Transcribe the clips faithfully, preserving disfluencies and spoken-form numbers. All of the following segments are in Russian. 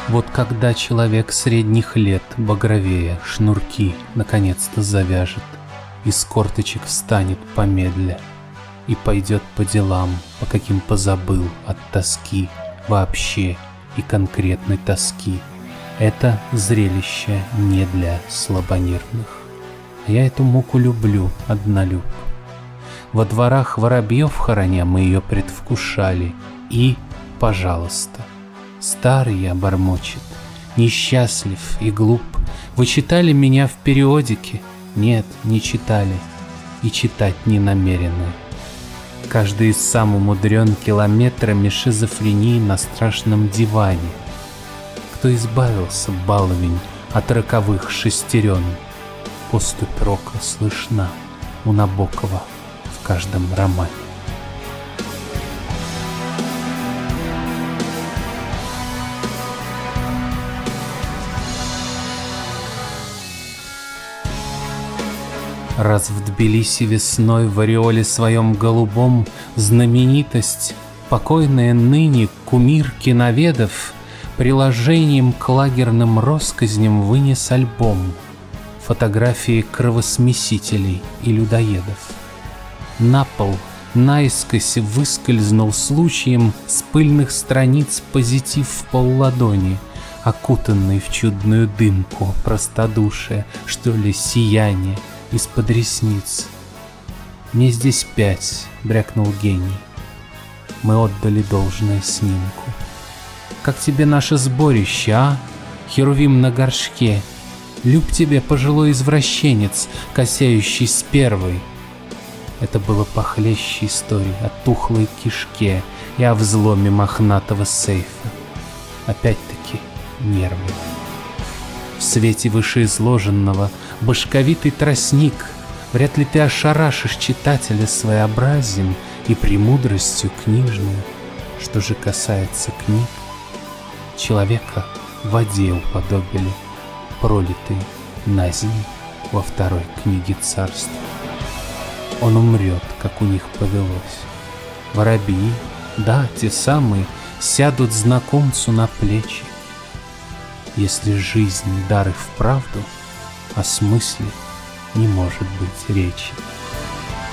Вот когда человек средних лет, багровея, шнурки наконец-то завяжет, из корточек встанет помедля и пойдет по делам, по каким позабыл от тоски, вообще и конкретной тоски. Это зрелище не для слабонервных. Я эту муку люблю, однолюб. Во дворах воробьев хороня мы ее предвкушали. И, пожалуйста, старый я бормочет, несчастлив и глуп. Вы читали меня в периодике? Нет, не читали. И читать не намерены. Каждый из сам умудрен километрами шизофрении на страшном диване. Кто избавился, баловень, от роковых шестерен? Поступь рока слышна у Набокова в каждом романе. Раз в Тбилиси весной в ореоле своем голубом знаменитость, покойная ныне кумир киноведов, приложением к лагерным россказням вынес альбом, фотографии кровосмесителей и людоедов. На пол наискось выскользнул случаем с пыльных страниц позитив в полладони, окутанный в чудную дымку простодушие, что ли, сияние из-под ресниц. «Мне здесь пять», — брякнул гений. Мы отдали должное снимку. «Как тебе наше сборище, а? Херувим на горшке. Люб тебе, пожилой извращенец, косяющий с первой». Это было похлеще истории о тухлой кишке и о взломе мохнатого сейфа. Опять-таки нервы. В свете вышеизложенного башковитый тростник, вряд ли ты ошарашишь читателя своеобразием и премудростью книжной. Что же касается книг, человека в воде уподобили, пролитой на землю во второй книге царства. Он умрет, как у них повелось. Воробьи, да, те самые, сядут знакомцу на плечи. Если жизнь дар и вправду, о смысле не может быть речи.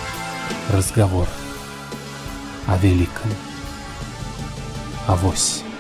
Разговор о великом, авось.